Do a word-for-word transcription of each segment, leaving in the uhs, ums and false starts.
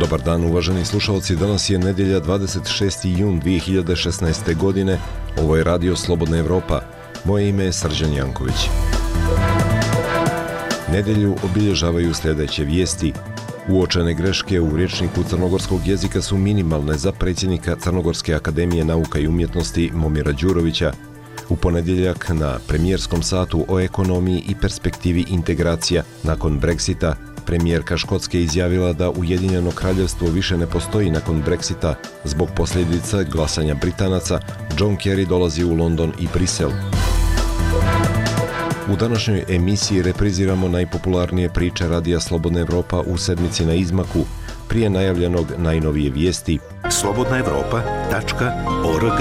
Dobar dan uvaženi slušalci, danas je nedjelja dvadeset šesti jun dvije hiljade šesnaeste. godine. Ovo je Radio Slobodna Evropa. Moje ime je Srđan Janković. Nedjelju obilježavaju sljedeće vijesti. Uočene greške u rječniku crnogorskog jezika su minimalne za predsjednika Crnogorske akademije nauka i umjetnosti Momira Đurovića. U ponedjeljak na premijerskom satu o ekonomiji i perspektivi integracija nakon Brexita, premijerka Škotske izjavila da Ujedinjeno kraljevstvo više ne postoji nakon Brexita. Zbog posljedica glasanja Britanaca, John Kerry dolazi u London i Brisel. U današnjoj emisiji repriziramo najpopularnije priče Radija Slobodna Evropa u sedmici na izmaku, prije najavljenog najnovije vijesti. slobodna evropa tačka org.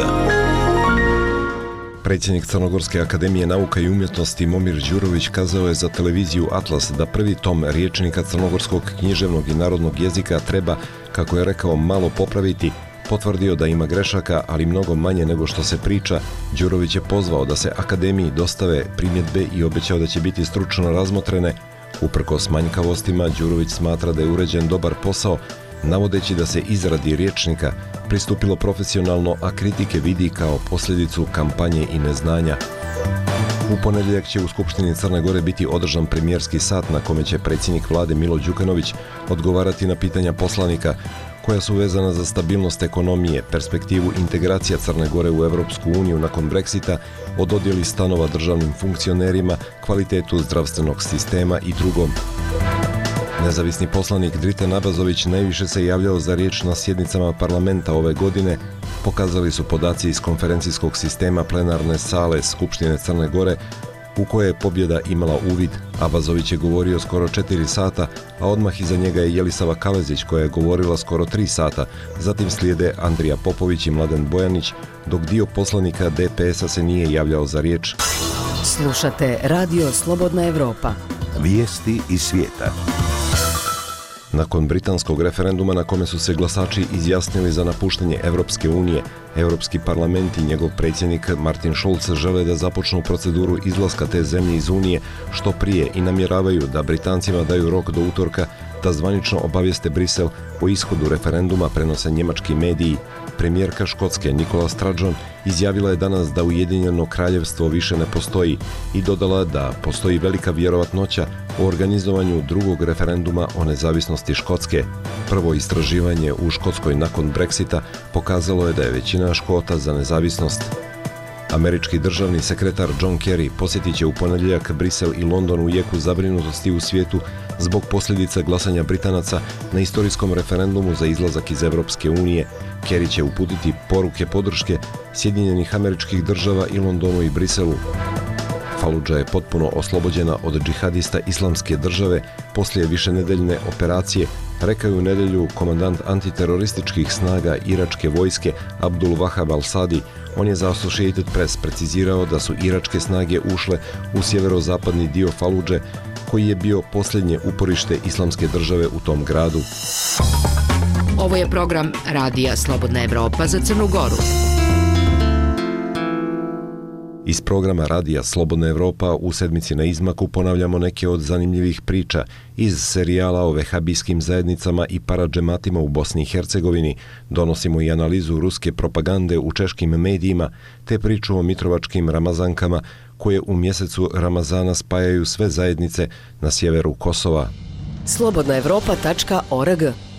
Predsjednik Crnogorske akademije nauka i umjetnosti Momir Đurović kazao je za televiziju Atlas da prvi tom rječnika crnogorskog književnog i narodnog jezika treba, kako je rekao, malo popraviti. Potvrdio da ima grešaka, ali mnogo manje nego što se priča. Đurović je pozvao da se akademiji dostave primjedbe i obećao da će biti stručno razmotrene. Uprkos manjkavostima, Đurović smatra da je uređen dobar posao, navodeći da se izradi rječnika pristupilo profesionalno, a kritike vidi kao posljedicu kampanje i neznanja. U ponedjeljak će u Skupštini Crne Gore biti održan premijerski sat na kome će predsjednik vlade Milo Đukanović odgovarati na pitanja poslanika koja su vezana za stabilnost ekonomije, perspektivu integracija Crne Gore u Europsku uniju nakon Brexita, o dodjeli stanova državnim funkcionerima, kvalitetu zdravstvenog sistema i drugom. Nezavisni poslanik Dritan Abazović najviše se javljao za riječ na sjednicama parlamenta ove godine, pokazali su podaci iz konferencijskog sistema plenarne sale Skupštine Crne Gore, u kojoj je pobjeda imala uvid. Abazović je govorio skoro četiri sata, a odmah iza njega je Jelisava Kalezić koja je govorila skoro tri sata. Zatim slijede Andrija Popović i Mladen Bojanić, dok dio poslanika D P S-a se nije javljao za riječ. Slušate Radio Slobodna Evropa. Vijesti iz svijeta. Nakon britanskog referenduma na kome su se glasači izjasnili za napuštanje Europske unije, Europski parlament i njegov predsjednik Martin Schulz žele da započnu proceduru izlaska te zemlje iz Unije što prije i namjeravaju da Britancima daju rok do utorka da zvanično obavijeste Brisel o ishodu referenduma, prenose njemački mediji. Premijerka Škotske Nicola Sturgeon izjavila je danas da Ujedinjeno kraljevstvo više ne postoji i dodala da postoji velika vjerovatnoća o organizovanju drugog referenduma o nezavisnosti Škotske. Prvo istraživanje u Škotskoj nakon Brexita pokazalo je da je većina Škota za nezavisnost. Američki državni sekretar John Kerry posjetit će u ponedjeljak Brisel i London u jeku zabrinutosti u svijetu zbog posljedica glasanja Britanaca na istorijskom referendumu za izlazak iz Europske unije. Kerry će uputiti poruke podrške Sjedinjenih Američkih Država i Londonu i Briselu. Faludža je potpuno oslobođena od džihadista Islamske države poslije višenedeljne operacije, rekao je u nedjelju komandant antiterorističkih snaga iračke vojske Abdul Wahab al-Sadi. On je za Associated Press precizirao da su iračke snage ušle u sjeverozapadni dio Faludže, koji je bio posljednje uporište Islamske države u tom gradu. Ovo je program Radija Slobodna Evropa za Crnu Goru. Iz programa Radija Slobodna Evropa u sedmici na izmaku ponavljamo neke od zanimljivih priča iz serijala o vehabijskim zajednicama i paradžematima u Bosni i Hercegovini. Donosimo i analizu ruske propagande u češkim medijima, te priču o mitrovačkim ramazankama koje u mjesecu Ramazana spajaju sve zajednice na sjeveru Kosova. slobodna evropa tačka org.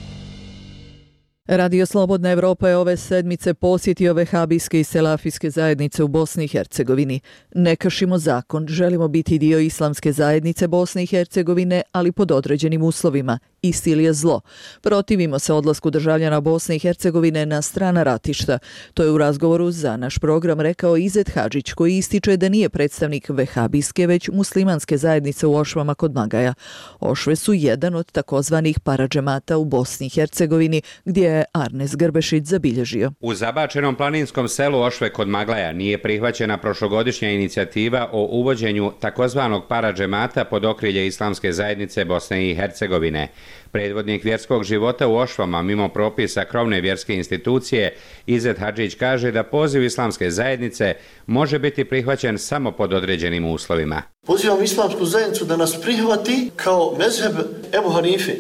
Radio Slobodna Evropa je ove sedmice posjetio vehabijske i selafijske zajednice u Bosni i Hercegovini. Ne kršimo zakon, želimo biti dio islamske zajednice Bosne i Hercegovine, ali pod određenim uslovima. Istil je zlo. Protivimo se odlasku državljana Bosne i Hercegovine na strana ratišta. To je u razgovoru za naš program rekao Izet Hadžić, koji ističe da nije predstavnik vehabijske, već muslimanske zajednice u Ošvama kod Magaja. Ošve su jedan od takozvanih paradžemata u Bosni i Hercegovini, gdje je Arnes Grbešić zabilježio. U zabačenom planinskom selu Ošve kod Maglaja nije prihvaćena prošlogodišnja inicijativa o uvođenju takozvanog paradžemata pod okrilje Islamske zajednice Bosne i Hercegovine. Predvodnik vjerskog života u Ošvama, mimo propisa krovne vjerske institucije, Izet Hadžić kaže da poziv Islamske zajednice može biti prihvaćen samo pod određenim uslovima. Pozivam Islamsku zajednicu da nas prihvati kao mezheb Ebu Hanife,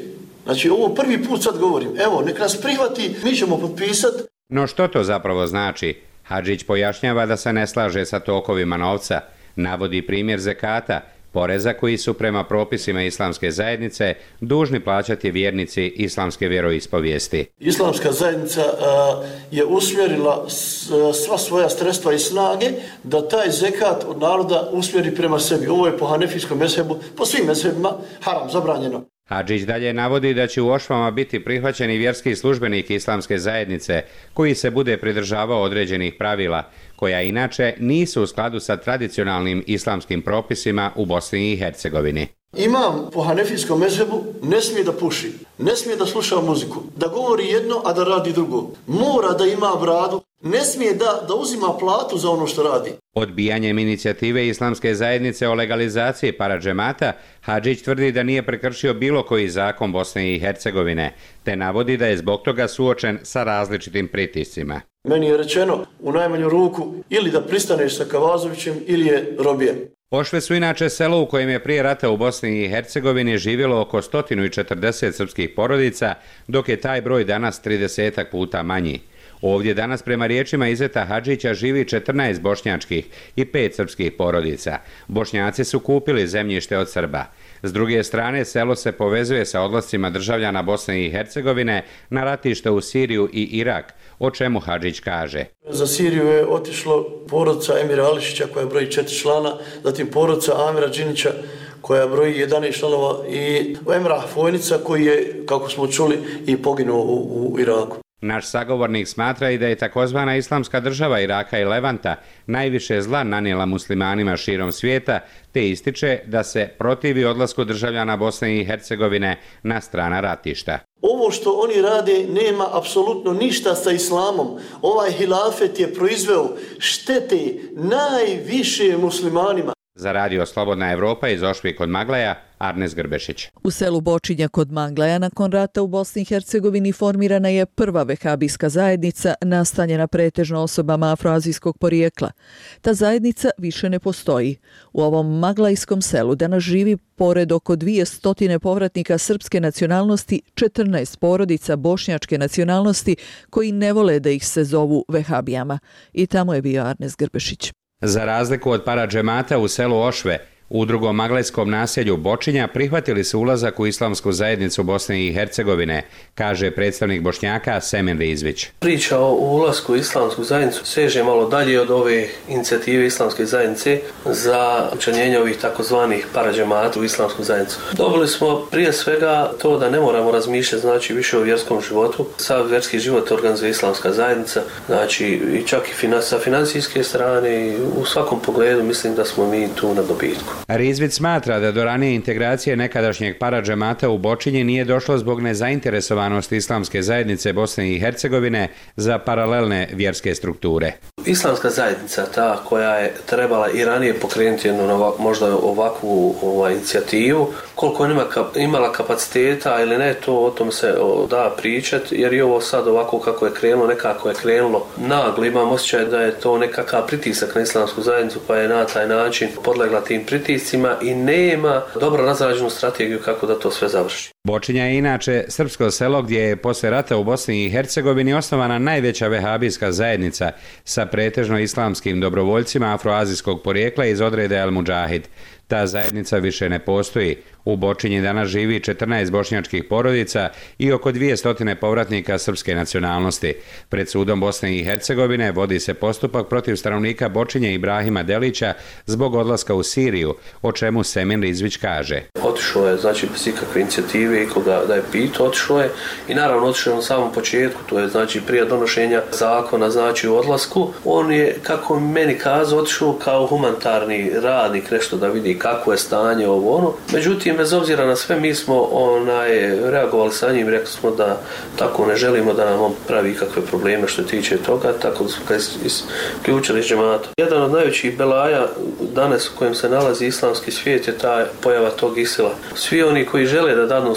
Znači ovo prvi put sad govorim, evo nek nas prihvati, mi ćemo potpisati. No što to zapravo znači? Hadžić pojašnjava da se ne slaže sa tokovima novca, navodi primjer zekata, poreza koji su prema propisima islamske zajednice dužni plaćati vjernici islamske vjeroispovijesti. Islamska zajednica a, je usmjerila s, sva svoja sredstva i snage da taj zekat od naroda usmjeri prema sebi. Ovo je po hanefijskom mezhebu, po svim mezhebima haram, zabranjeno. Hadžić dalje navodi da će u ošvama biti prihvaćeni vjerski službenik islamske zajednice koji se bude pridržavao određenih pravila, koja inače nisu u skladu sa tradicionalnim islamskim propisima u Bosni i Hercegovini. Imam po hanefijskom mezhebu ne smije da puši, ne smije da sluša muziku, da govori jedno, a da radi drugo. Mora da ima bradu, ne smije da, da uzima platu za ono što radi. Odbijanjem inicijative islamske zajednice o legalizaciji paradžemata, Hadžić tvrdi da nije prekršio bilo koji zakon Bosne i Hercegovine, te navodi da je zbog toga suočen sa različitim pritiscima. Meni je rečeno u najmanju ruku ili da pristaneš sa Kavazovićem ili je robije. Ošve su inače selo u kojem je prije rata u Bosni i Hercegovini živjelo oko sto četrdeset srpskih porodica, dok je taj broj danas trideset puta manji. Ovdje danas prema riječima Izeta Hadžića živi četrnaest bošnjačkih i pet srpskih porodica. Bošnjaci su kupili zemljište od Srba. S druge strane, selo se povezuje sa odlascima državljana Bosne i Hercegovine na ratište u Siriju i Irak, o čemu Hadžić kaže. Za Siriju je otišlo porodica Emira Ališića koja broji četiri člana, zatim porodica Amira Džinića koja broji jedanaest članova i Emrah Fojnica koji je, kako smo čuli, i poginuo u, u Iraku. Naš sagovornik smatra i da je takozvana islamska država Iraka i Levanta najviše zla nanijela muslimanima širom svijeta, te ističe da se protivi odlasku državljana Bosne i Hercegovine na strana ratišta. Ovo što oni rade nema apsolutno ništa sa islamom. Ovaj hilafet je proizveo štete najviše muslimanima. Za radio Slobodna Evropa iz Ošvi kod Maglaja, Arnes Grbešić. U selu Bočinja kod Maglaja nakon rata u Bosni i Hercegovini formirana je prva vehabijska zajednica nastanjena pretežno osobama afroazijskog porijekla. Ta zajednica više ne postoji. U ovom maglajskom selu danas živi pored oko dvjesto povratnika srpske nacionalnosti četrnaest porodica bošnjačke nacionalnosti koji ne vole da ih se zovu vehabijama. I tamo je bio Arnes Grbešić. Za razliku od paradžemata u selu Ošve, u drugom maglajskom naselju Bočinja prihvatili su ulazak u islamsku zajednicu Bosne i Hercegovine, kaže predstavnik Bošnjaka Semen Rizvić. Priča o ulasku u islamsku zajednicu seže malo dalje od ove inicijative islamske zajednice za učlanjenje ovih takozvanih paradžemata u islamsku zajednicu. Dobili smo prije svega to da ne moramo razmišljati znači više o vjerskom životu. Sav vjerski život organizuje islamska zajednica, znači i čak i sa financijske strane i u svakom pogledu mislim da smo mi tu na dobitku. Rizvić smatra da do ranije integracije nekadašnjeg paradžemata u Bočinji nije došlo zbog nezainteresovanosti islamske zajednice Bosne i Hercegovine za paralelne vjerske strukture. Islamska zajednica, ta koja je trebala i ranije pokrenuti jednu možda ovakvu ovaj, inicijativu, koliko je imala kapaciteta ili ne, to o tom se o, da pričati, jer i ovo sad ovako kako je krenulo, nekako je krenulo naglo, imam osjećaj da je to nekakav pritisak na islamsku zajednicu, pa je na taj način podlegla tim pritiscima i nema dobro razrađenu strategiju kako da to sve završi. Bočinja je inače srpsko selo gdje je posle rata u Bosni i Hercegovini osnovana najveća vehabijska zajednica sa pretežno islamskim dobrovoljcima afroazijskog porijekla iz odreda El Mudžahid. Ta zajednica više ne postoji. U Bočinji danas živi četrnaest bošnjačkih porodica i oko dvjesto povratnika srpske nacionalnosti. Pred sudom Bosne i Hercegovine vodi se postupak protiv stanovnika Bočinje Ibrahima Delića zbog odlaska u Siriju, o čemu Semen Rizvić kaže. Otišao je, znači, bez ikakve inicijative i koga da je pitao, otišao je i naravno otišao je na samom početku, to je znači prije donošenja zakona, znači u odlasku. On je, kako meni kazao, otišao kao humanitarni radnik, nešto da vidi kako je stanje ovo ono. Međutim, bez obzira na sve, mi smo onaj, reagovali sa njim, rekli smo da tako ne želimo da nam on pravi kakve probleme što tiče toga, tako da smo ga isključili iz džemata. Jedan od najvećih belaja danas u kojem se nalazi islamski svijet je ta pojava tog Isila. Svi oni koji žele da dadnu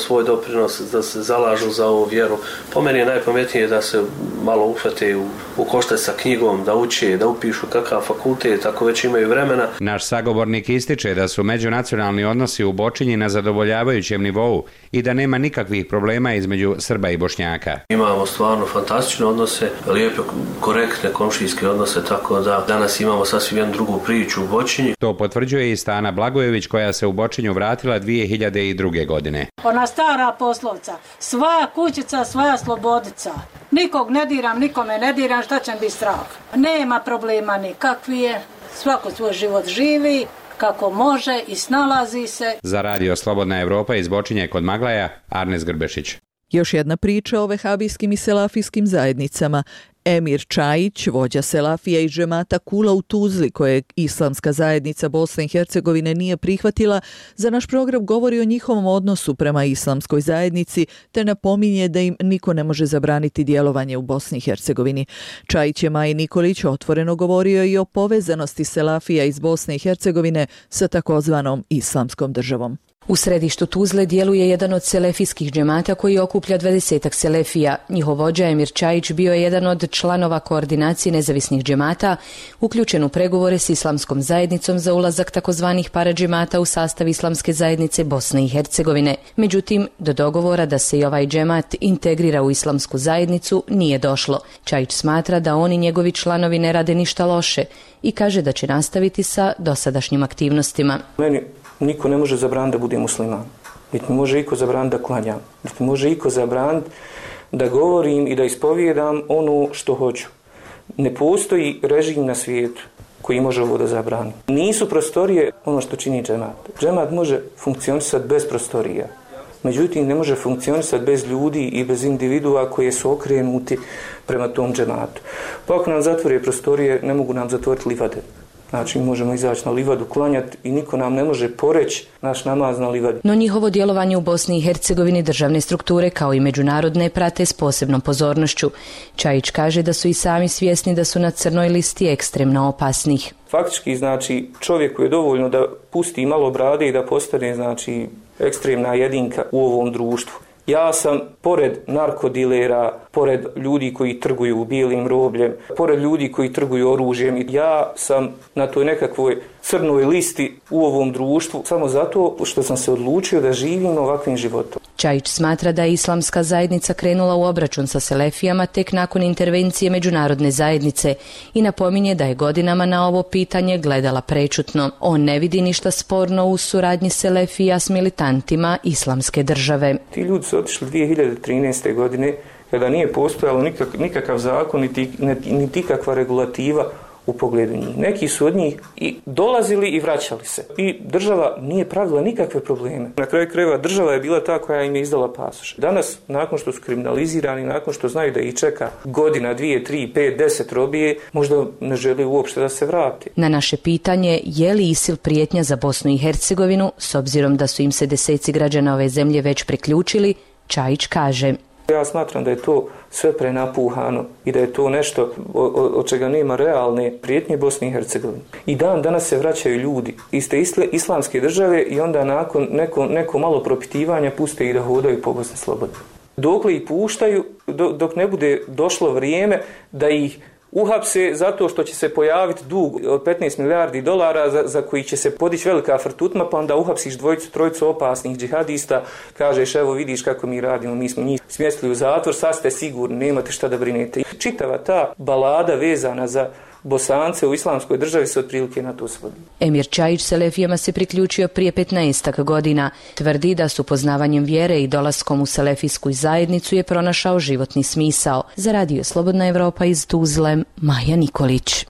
svoj doprinos, da se zalažu za ovu vjeru. Po meni je najpametnije da se malo uhvate u, u koštac sa knjigom, da uče, da upišu kakav fakultet, ako već imaju vremena. Naš sagovornik ističe da su međunacionalni odnosi u Bočinji na zadovoljavajućem nivou i da nema nikakvih problema između Srba i Bošnjaka. Imamo stvarno fantastične odnose, lijepe, korektne komšijske odnose, tako da danas imamo sasvim jednu drugu priču u Bočinji. To potvrđuje i Stana Blagojević koja se u Bočinju vratila dvije hiljade druge. godine. Ona stara poslovca, sva kućica, svoja slobodica. Nikog ne diram, nikome ne diram, šta će mi biti strah. Nema problema nikakvi je, svako svoj život živi, kako može i snalazi se. Za radio Slobodna Evropa iz Bočinje kod Maglaja, Arnes Grbešić. Još jedna priča o vehabijskim i selafijskim zajednicama. Emir Čajić, vođa selafija i džemata Kula u Tuzli, koje islamska zajednica Bosne i Hercegovine nije prihvatila, za naš program govori o njihovom odnosu prema islamskoj zajednici, te napominje da im niko ne može zabraniti djelovanje u Bosni i Hercegovini. Čajić je Maji Nikolić otvoreno govorio i o povezanosti selafija iz Bosne i Hercegovine sa takozvanom islamskom državom. U središtu Tuzle djeluje jedan od selefijskih džemata koji okuplja dvadesetak selefija. Njihov vođa Emir Čajić bio je jedan od članova koordinacije nezavisnih džemata, uključen u pregovore s islamskom zajednicom za ulazak takozvanih paradžemata u sastav islamske zajednice Bosne i Hercegovine. Međutim, do dogovora da se i ovaj džemat integrira u islamsku zajednicu nije došlo. Čajić smatra da oni njegovi članovi ne rade ništa loše i kaže da će nastaviti sa dosadašnjim aktivnostima. Meni niko ne može zabraniti da bude musliman, niti mi može iko zabraniti da klanjam, niti mi može iko zabraniti da govorim i da ispovijedam ono što hoću. Ne postoji režim na svijetu koji može ovo da zabrani. Nisu prostorije ono što čini džemat. Džemat može funkcionisati bez prostorija, međutim ne može funkcionisati bez ljudi i bez individua koje su okrenuti prema tom džematu. Pa ako nam zatvore prostorije, ne mogu nam zatvoriti livade. Znači, možemo izaći na livadu, klanjati i niko nam ne može poreći naš namaz na livadi. No njihovo djelovanje u Bosni i Hercegovini državne strukture kao i međunarodne prate s posebnom pozornošću. Čajić kaže da su i sami svjesni da su na crnoj listi ekstremno opasnih. Faktički, znači, čovjeku je dovoljno da pusti malo brade i da postane, znači, ekstremna jedinka u ovom društvu. Ja sam, pored narkodilera, pored ljudi koji trguju bijelim robljem, pored ljudi koji trguju oružjem, ja sam na toj nekakvoj crnoj listi u ovom društvu samo zato što sam se odlučio da živim ovakvim životom. Čajić smatra da je islamska zajednica krenula u obračun sa selefijama tek nakon intervencije međunarodne zajednice i napominje da je godinama na ovo pitanje gledala prečutno. On ne vidi ništa sporno u suradnji selefija s militantima islamske države. Ti ljudi su otišli dvije hiljade trinaeste. godine kada nije postojalo nikak, nikakav zakon niti, niti kakva regulativa u pogledu njih. Neki su od njih i dolazili i vraćali se. I država nije pravila nikakve probleme. Na kraju krajeva država je bila ta koja im je izdala pasoš. Danas, nakon što su kriminalizirani, nakon što znaju da ih čeka godina, dvije, tri, pet, deset robije, možda ne žele uopšte da se vrati. Na naše pitanje je li ISIL prijetnja za Bosnu i Hercegovinu, s obzirom da su im se deseci građana ove zemlje već priključili, Čajić kaže: ja smatram da je to sve prenapuhano i da je to nešto od čega nema realne prijetnje Bosni i Hercegovini. I dan danas se vraćaju ljudi iz te islamske države i onda nakon neko, neko malo propitivanja puste ih da hodaju po Bosni slobodno. Dokle ih puštaju, dok ne bude došlo vrijeme da ih uhapse zato što će se pojaviti dug od petnaest milijardi dolara za, za koji će se podići velika frtutma, pa onda uhapsiš dvojicu, trojicu opasnih džihadista, kažeš evo vidiš kako mi radimo, mi smo njih smjestili u zatvor, sad ste sigurni, nemate šta da brinete. Čitava ta balada vezana za Bosance u islamskoj državi se otprilike na to svodi. Emir Čajić selefijama se priključio prije petnaestak godina. Tvrdi da su poznavanjem vjere i dolaskom u selefijsku zajednicu je pronašao životni smisao. Za radio Slobodna Evropa iz Tuzle, Maja Nikolić.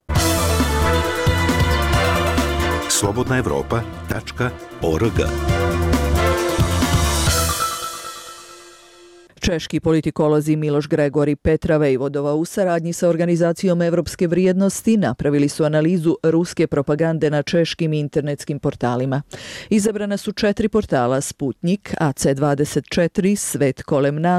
slobodna evropa tačka org. Češki politikolozi Miloš Gregor i Petra Vejvodova u saradnji sa organizacijom Evropske vrijednosti napravili su analizu ruske propagande na češkim internetskim portalima. Izabrana su četiri portala: Sputnik, A C dvadeset četiri, Svet kolem nas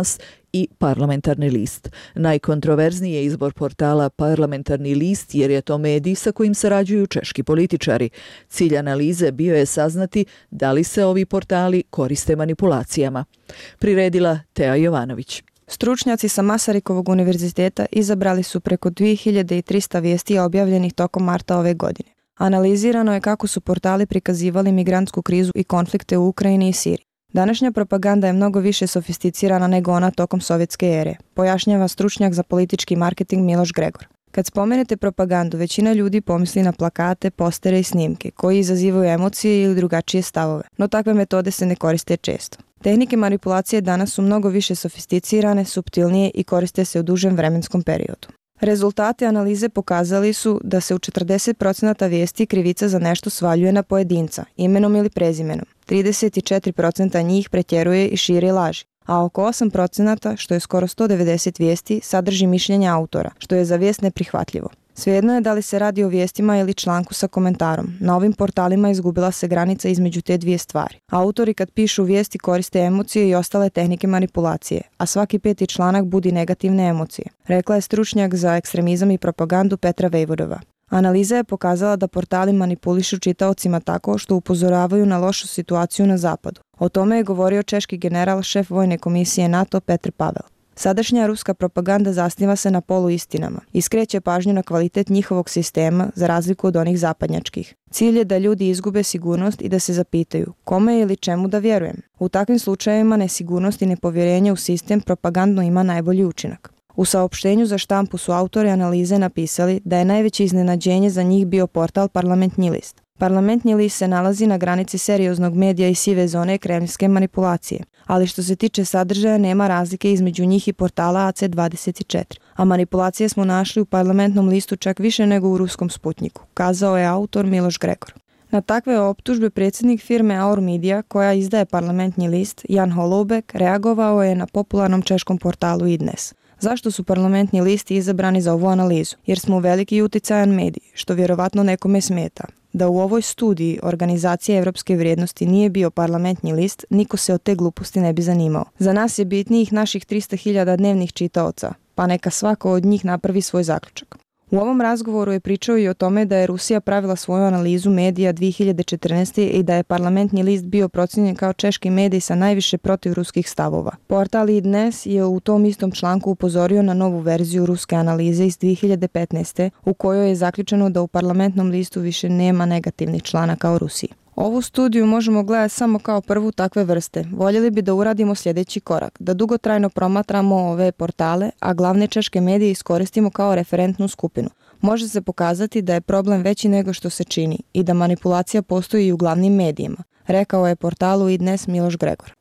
i Parlamentarni list. Najkontroverzniji je izbor portala Parlamentarni list jer je to medij sa kojim sarađuju češki političari. Cilj analize bio je saznati da li se ovi portali koriste manipulacijama. Priredila Teja Jovanović. Stručnjaci sa Masarikovog univerziteta izabrali su preko dvije hiljade trista vijesti objavljenih tokom marta ove godine. Analizirano je kako su portali prikazivali migrantsku krizu i konflikte u Ukrajini i Siriji. Današnja propaganda je mnogo više sofisticirana nego ona tokom sovjetske ere, pojašnjava stručnjak za politički marketing Miloš Gregor. Kad spomenete propagandu, većina ljudi pomisli na plakate, postere i snimke, koji izazivaju emocije ili drugačije stavove, no takve metode se ne koriste često. Tehnike manipulacije danas su mnogo više sofisticirane, suptilnije i koriste se u dužem vremenskom periodu. Rezultati analize pokazali su da se u četrdeset posto vijesti krivica za nešto svaljuje na pojedinca, imenom ili prezimenom. trideset četiri posto njih pretjeruje i širi laži, a oko osam posto, što je skoro sto devedeset vijesti, sadrži mišljenje autora, što je za vijest neprihvatljivo. Svejedno je da li se radi o vijestima ili članku sa komentarom. Na ovim portalima izgubila se granica između te dvije stvari. Autori kad pišu vijesti koriste emocije i ostale tehnike manipulacije, a svaki peti članak budi negativne emocije, rekla je stručnjak za ekstremizam i propagandu Petra Vejvodova. Analiza je pokazala da portali manipulišu čitaocima tako što upozoravaju na lošu situaciju na zapadu. O tome je govorio češki general, šef vojne komisije NATO Petr Pavel. Sadašnja ruska propaganda zasniva se na poluistinama i skreće pažnju na kvalitet njihovog sistema za razliku od onih zapadnjačkih. Cilj je da ljudi izgube sigurnost i da se zapitaju kome ili čemu da vjerujem. U takvim slučajevima nesigurnost i nepovjerenje u sistem propagandno ima najbolji učinak. U saopštenju za štampu su autori analize napisali da je najveće iznenađenje za njih bio portal Parlamentni list. Parlamentni list se nalazi na granici serioznog medija i sive zone kremljske manipulacije, ali što se tiče sadržaja nema razlike između njih i portala A C dvadeset četiri, a manipulacije smo našli u Parlamentnom listu čak više nego u ruskom Sputniku, kazao je autor Miloš Gregor. Na takve optužbe predsjednik firme Aur Media, koja izdaje Parlamentni list, Jan Holoubek, reagovao je na popularnom češkom portalu i dnes. Zašto su Parlamentni listi izabrani za ovu analizu? Jer smo veliki i uticajan medij, što vjerovatno nekome smeta. Da u ovoj studiji Organizacije evropske vrijednosti nije bio Parlamentni list, niko se od te gluposti ne bi zanimao. Za nas je bitnijih naših trista hiljada dnevnih čitaoca, pa neka svako od njih napravi svoj zaključak. U ovom razgovoru je pričao i o tome da je Rusija pravila svoju analizu medija dvije hiljade četrnaeste. i da je Parlamentni list bio procijenjen kao češki medij sa najviše protivruskih stavova. Portal i dnes je u tom istom članku upozorio na novu verziju ruske analize iz dvije hiljade petnaeste. u kojoj je zaključeno da u Parlamentnom listu više nema negativnih članaka o Rusiji. Ovu studiju možemo gledati samo kao prvu takve vrste. Voljeli bi da uradimo sljedeći korak, da dugotrajno promatramo ove portale, a glavne češke medije iskoristimo kao referentnu skupinu. Može se pokazati da je problem veći nego što se čini i da manipulacija postoji i u glavnim medijima, rekao je portalu i dnes Miloš Gregor.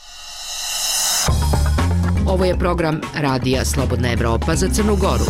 Ovo je program Radija Slobodna Evropa za Crnu Goru.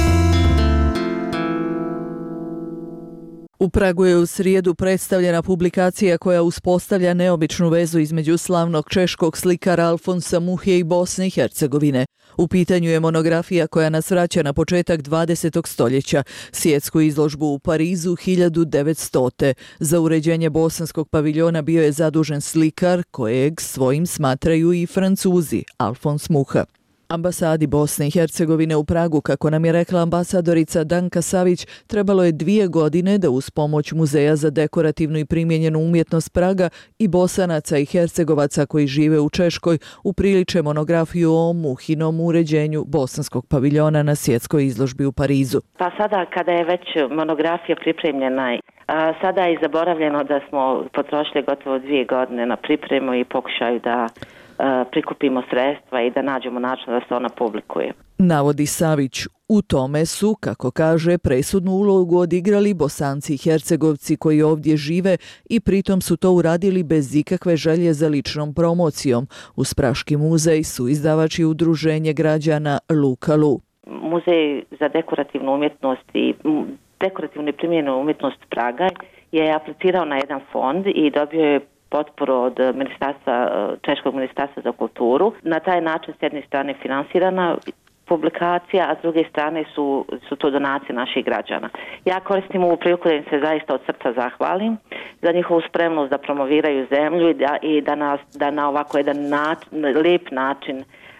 U Pragu je u srijedu predstavljena publikacija koja uspostavlja neobičnu vezu između slavnog češkog slikara Alfonsa Muhe i Bosne i Hercegovine. U pitanju je monografija koja nas vraća na početak dvadesetog stoljeća, svjetsku izložbu u Parizu hiljadu devetstote. Za uređenje bosanskog paviljona bio je zadužen slikar kojeg svojim smatraju i Francuzi, Alfons Muha. Ambasadi Bosne i Hercegovine u Pragu, kako nam je rekla ambasadorica Danka Savić, trebalo je dvije godine da uz pomoć Muzeja za dekorativnu i primijenjenu umjetnost Praga i Bosanaca i Hercegovaca koji žive u Češkoj upriliče monografiju o Muhinom uređenju bosanskog paviljona na svjetskoj izložbi u Parizu. Pa sada kada je već monografija pripremljena, a sada je zaboravljeno da smo potrošili gotovo dvije godine na pripremu i pokušaju da prikupimo sredstva i da nađemo način da se ona publikuje. Navodi Savić, u tome su, kako kaže, presudnu ulogu odigrali Bosanci i Hercegovci koji ovdje žive i pritom su to uradili bez ikakve želje za ličnom promocijom. Uz Praški muzej su izdavači udruženje građana Lukalu. Muzej za dekorativnu umjetnost i dekorativnu i primjenu umjetnost Praga je aplicirao na jedan fond i dobio je potporu od ministarstva, Češkog ministarstva za kulturu. Na taj način s jedne strane finansirana publikacija, a s druge strane su, su to donacije naših građana. Ja koristim ovu priliku da im se zaista od srca zahvalim za njihovu spremnost da promoviraju zemlju i da, i da, nas, da na ovako jedan način, lijep način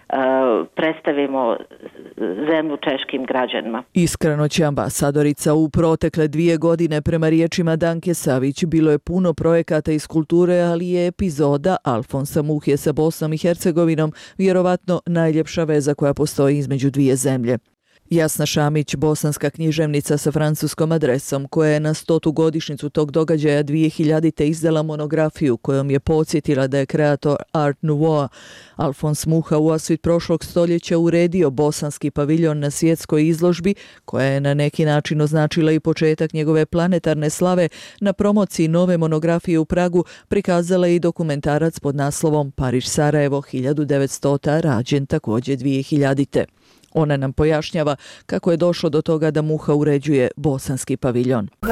predstavimo zemlju češkim građanima. Iskreno će ambasadorica. U protekle dvije godine, prema riječima Danke Savić, bilo je puno projekata iz kulture, ali je epizoda Alfonsa Muhje sa Bosnom i Hercegovinom vjerovatno najljepša veza koja postoji između dvije zemlje. Jasna Šamić, bosanska književnica sa francuskom adresom, koja je na stotu godišnjicu tog događaja dvije hiljadite izdala monografiju kojom je podsjetila da je kreator Art Nouveau Alfons Muha u osvit prošlog stoljeća uredio bosanski paviljon na svjetskoj izložbi, koja je na neki način označila i početak njegove planetarne slave. Na promociji nove monografije u Pragu prikazala je i dokumentarac pod naslovom Pariž Sarajevo hiljadu devetstota, rađen također dvije hiljadite. Ona nam pojašnjava kako je došlo do toga da Muha uređuje bosanski paviljon. Muha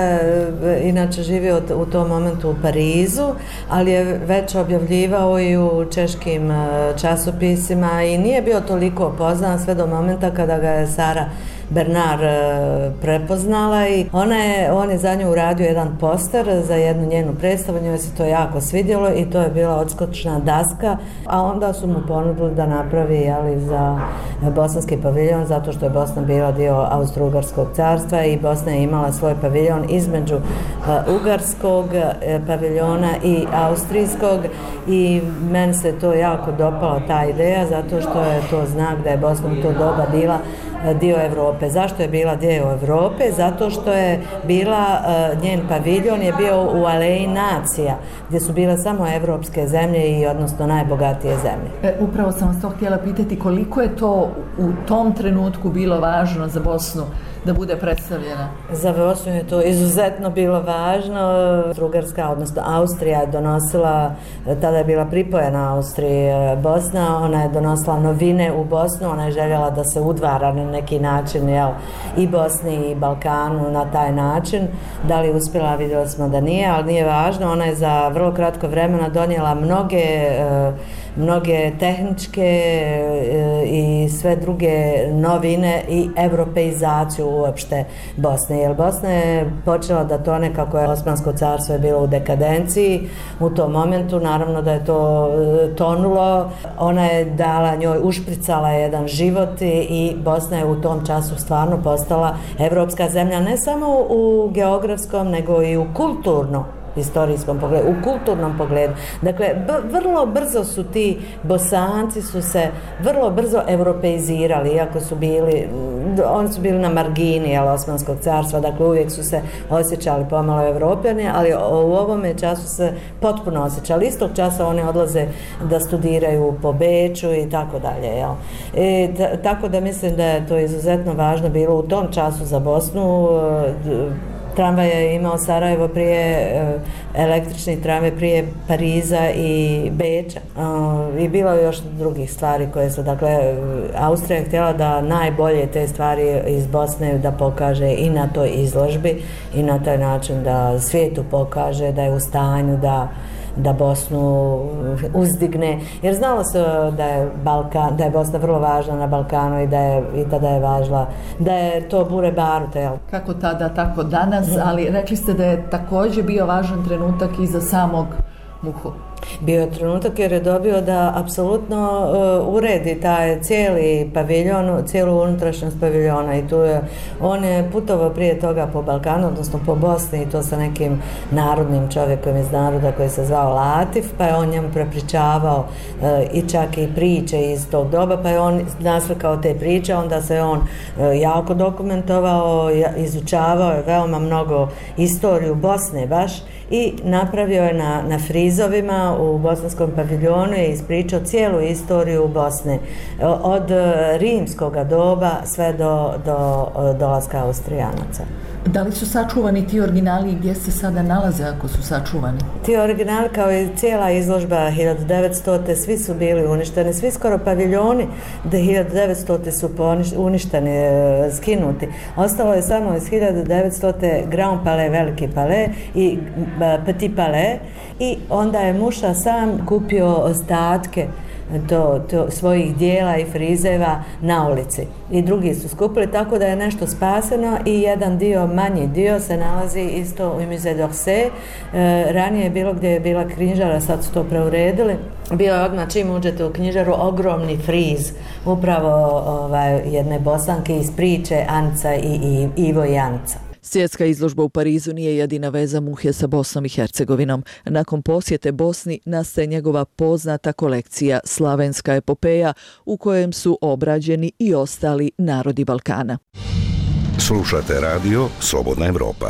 je inače živio u tom momentu u Parizu, ali je već objavljivao i u češkim časopisima i nije bio toliko poznan sve do momenta kada ga je Sara Bernard prepoznala i ona je, on je za nju uradio jedan poster za jednu njenu predstavu, njoj se to jako svidjelo i to je bila odskočna daska, a onda su mu ponudili da napravi jeli, za bosanski paviljon, zato što je Bosna bila dio Austro-Ugarskog carstva i Bosna je imala svoj paviljon između uh, Ugarskog uh, paviljona i Austrijskog i meni se to jako dopala ta ideja, zato što je to znak da je Bosna u to doba bila dio Europe. Zašto je bila dio Europe? Zato što je bila, uh, njen paviljon je bio u Aleji nacija, gdje su bile samo evropske zemlje i odnosno najbogatije zemlje. E, upravo sam vas to htjela pitati, koliko je to u tom trenutku bilo važno za Bosnu da bude predstavljena? Za Bosnu je to izuzetno bilo važno. Ugarska, odnosno Austrija je donosila, tada je bila pripojena Austriji Bosna, ona je donosila novine u Bosnu, ona je željela da se udvara na neki način jel, i Bosni i Balkanu na taj način. Da li uspjela, vidjeli smo da nije, ali nije važno. Ona je za vrlo kratko vremena donijela mnoge mnoge tehničke i sve druge novine i europeizaciju uopšte Bosne. Jer Bosna je počela da tone kako je Osmansko carstvo je bilo u dekadenciji. U tom momentu naravno da je to tonulo. Ona je dala njoj, ušpricala jedan život i Bosna je u tom času stvarno postala evropska zemlja, ne samo u geografskom nego i u kulturnom istorijskom pogledu, u kulturnom pogledu. Dakle, b- vrlo brzo su ti Bosanci su se vrlo brzo europeizirali, iako su bili, oni su bili na margini jel, Osmanskog carstva, dakle uvijek su se osjećali pomalo Evropljani, ali u ovome času se potpuno osjećali. Istog časa oni odlaze da studiraju po Beču i tako dalje. Jel. I t- tako da mislim da je to izuzetno važno bilo u tom času za Bosnu. Tramvaj je imao Sarajevo prije, električni tramvaj prije Pariza i Beča. I bilo je još drugih stvari koje su, dakle, Austrija je htjela da najbolje te stvari iz Bosne da pokaže i na toj izložbi i na taj način da svijetu pokaže da je u stanju da da Bosnu uzdigne, jer znalo se da je Balkan, da je Bosna vrlo važna na Balkanu i da je i tada je važila, da je to bure baruta, jel? Kako tada, tako danas, ali rekli ste da je također bio važan trenutak i za samog Muhu. Bio je trenutak jer je dobio da apsolutno uh, uredi taj cijeli paviljon, cijelu unutrašnjost paviljona i tu je, on je putovao prije toga po Balkanu, odnosno po Bosni i to sa nekim narodnim čovjekom iz naroda koji se zvao Latif, pa je on njemu prepričavao uh, i čak i priče iz tog doba, pa je on naslikao te priče, onda se on uh, jako dokumentovao, izučavao je veoma mnogo istoriju Bosne baš i napravio je na, na frizovima u bosanskom paviljonu je ispričao cijelu istoriju Bosne od rimskog doba sve do, do dolaska Austrijanaca. Da li su sačuvani ti originali i gdje se sada nalaze ako su sačuvani? Ti originali kao i cijela izložba hiljadu devetstote svi su bili uništeni, svi skoro paviljoni do hiljadu devetstote su uništeni, skinuti. Ostalo je samo iz hiljadu devetstote Grand Palais, Veliki Palais i Petit Palais i onda je Muša sam kupio ostatke to, to svojih dijela i frizeva na ulici. I drugi su skupili, tako da je nešto spaseno i jedan dio, manji dio se nalazi isto u Musée d'Orsay. E, ranije je bilo gdje je bila knjižara, sad su to preuredili. Bio je odmah čim uđete u knjižaru ogromni friz upravo ovaj, jedne Bosanke iz priče Anca i, i Ivo i Anca. Svjetska izložba u Parizu nije jedina veza Muhe sa Bosnom i Hercegovinom. Nakon posjete Bosni nastaje njegova poznata kolekcija Slavenska epopeja u kojem su obrađeni i ostali narodi Balkana. Slušate radio Slobodna Evropa.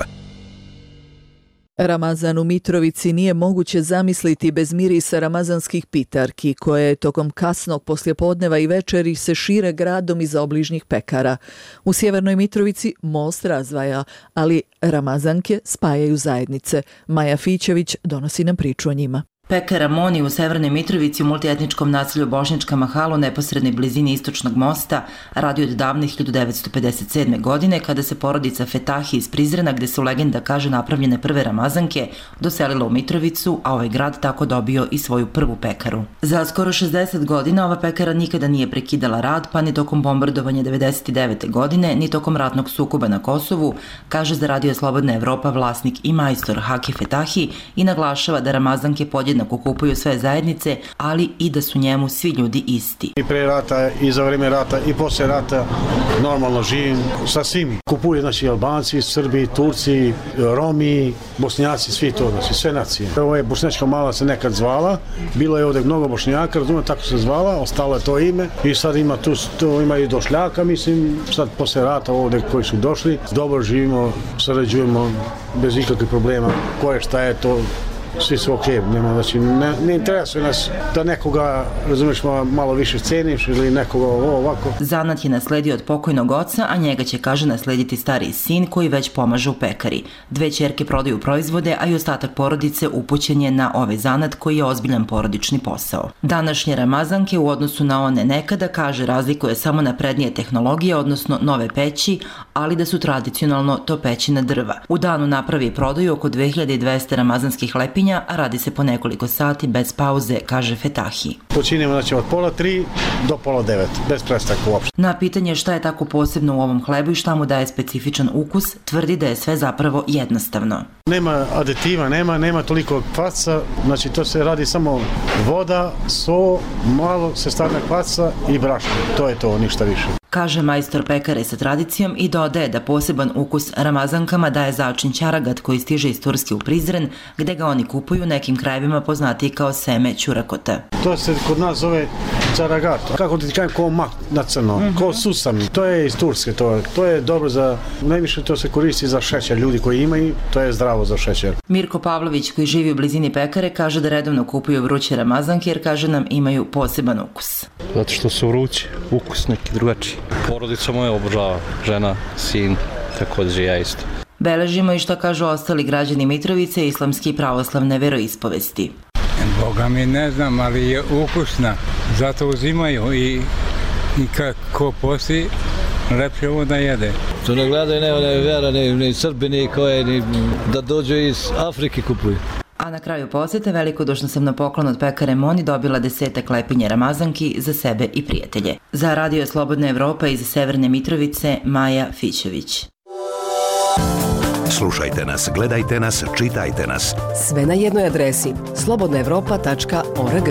Ramazan u Mitrovici nije moguće zamisliti bez mirisa ramazanskih pitarki, koje tokom kasnog poslijepodneva i večeri se šire gradom iza obližnjih pekara. U sjevernoj Mitrovici most razdvaja, ali ramazanke spajaju zajednice. Maja Fićević donosi nam priču o njima. Pekara Moni u Severnoj Mitrovici u multietničkom naselju Bošnjačka Mahala u neposrednoj blizini Istočnog mosta radi od davne hiljadu devetsto pedeset sedme. godine kada se porodica Fetahi iz Prizrena, gde su legenda kaže napravljene prve ramazanke, doselila u Mitrovicu, a ovaj grad tako dobio i svoju prvu pekaru. Za skoro šezdeset godina ova pekara nikada nije prekidala rad, pa ni tokom bombardovanja devedeset devete. godine, ni tokom ratnog sukoba na Kosovu, kaže za radio Slobodna Evropa vlasnik i majstor Haki Fetahi i naglašava da ramazanke podjednako kupuju sve zajednice, ali i da su njemu svi ljudi isti. I pre rata, i za vreme rata, i posle rata normalno živim sa svim. Kupuju znači Albanci, Srbi, Turci, Romi, Bošnjaci, svi to, znači sve nacije. Ovo je Bošnjačka Mala se nekad zvala, bilo je ovdje mnogo Bošnjaka, razumijem, tako se zvala, ostalo je to ime i sad ima tu, tu ima i došljaka, mislim, sad posle rata ovdje koji su došli, dobro živimo, sarađujemo bez ikakvih problema, ko je šta je to, svi su ok, nema, znači ne, ne interesuje nas da nekoga, razumiješ, malo više ceniš ili nekoga ovo, ovako. Zanat je nasledio od pokojnog oca, a njega će, kaže, naslediti stariji sin koji već pomaže u pekari. Dve ćerke prodaju proizvode, a i ostatak porodice upućen je na ovaj zanat koji je ozbiljan porodični posao. Današnje ramazanke u odnosu na one nekada, kaže, razlikuje samo naprednije tehnologije, odnosno nove peći, ali da su tradicionalno to peći na drva. U danu napravi i prodaju oko dve hiljade dvesta ramazanskih lepinja, a radi se po nekoliko sati bez pauze, kaže Fetahi. Počinjemo znači od pola tri do pola devet, bez prestanka uopšte. Na pitanje šta je tako posebno u ovom hlebu i šta mu daje specifičan ukus, tvrdi da je sve zapravo jednostavno. Nema aditiva, nema, nema toliko kvaca, znači to se radi samo voda, so, malo se stavlja kvaca i brašno, to je to, ništa više. Kaže majstor pekare sa tradicijom i dodaje da poseban ukus ramazankama daje začin ćaragat koji stiže iz Turske u Prizren, gde ga oni kupuju nekim krajevima poznati kao seme ćurakota. To se kod nas zove ćaragat, kako ti kažem, ko mak na crno, mm-hmm. ko susami, to je iz Turske, to, to je dobro za, najviše to se koristi za šećer, ljudi koji imaju, to je zdravo za šećer. Mirko Pavlović koji živi u blizini pekare kaže da redovno kupuju vruće ramazanke jer, kaže, nam imaju poseban ukus. Zato što su vrući, ukus neki drugačiji. Porodica moja obožava, žena, sin, također ja isto. Beležimo i što kažu ostali građani Mitrovice islamske i pravoslavne veroispovesti. Boga mi ne znam, ali je ukusna, zato uzimaju i, i kako posti, lepše ovo da jede. To ne gledaju ne one vera, ni, ni Srbi, ni koje, ni da dođu iz Afrike kupuju. A na kraju posjete velikodušno sam na poklon od pekare Moni dobila desetak lepinje ramazanki za sebe i prijatelje. Za radio Slobodna Evropa iz Severne Mitrovice, Maja Fićević. Slušajte nas, gledajte nas, čitajte nas. Sve na jednoj adresi slobodna evropa tačka org.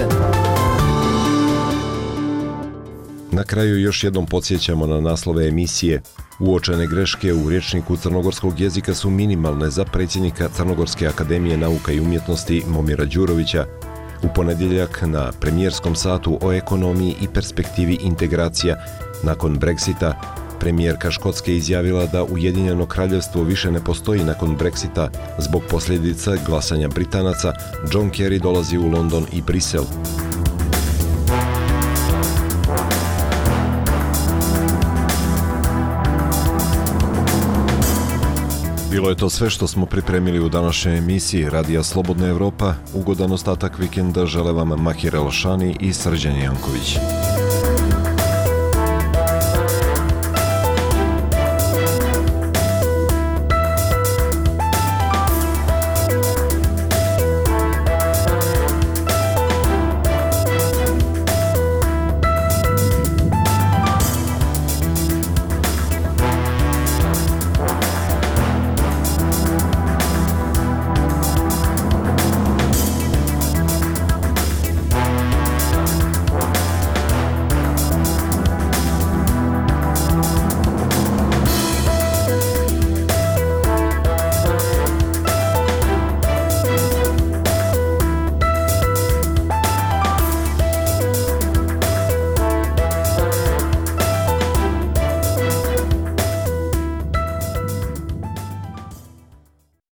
Na kraju još jednom podsjećamo na naslove emisije. Uočene greške u rječniku crnogorskog jezika su minimalne za predsjednika Crnogorske akademije nauka i umjetnosti Momira Đurovića. U ponedjeljak na premijerskom satu o ekonomiji i perspektivi integracija nakon Brexita, premijerka Škotske izjavila da Ujedinjeno kraljevstvo više ne postoji nakon Brexita zbog posljedica glasanja Britanaca. John Kerry dolazi u London i Brisel. Bilo je to sve što smo pripremili u današnjoj emisiji Radija Slobodna Evropa. Ugodan ostatak vikenda žele vam Mahir Elšani i Srđan Janković.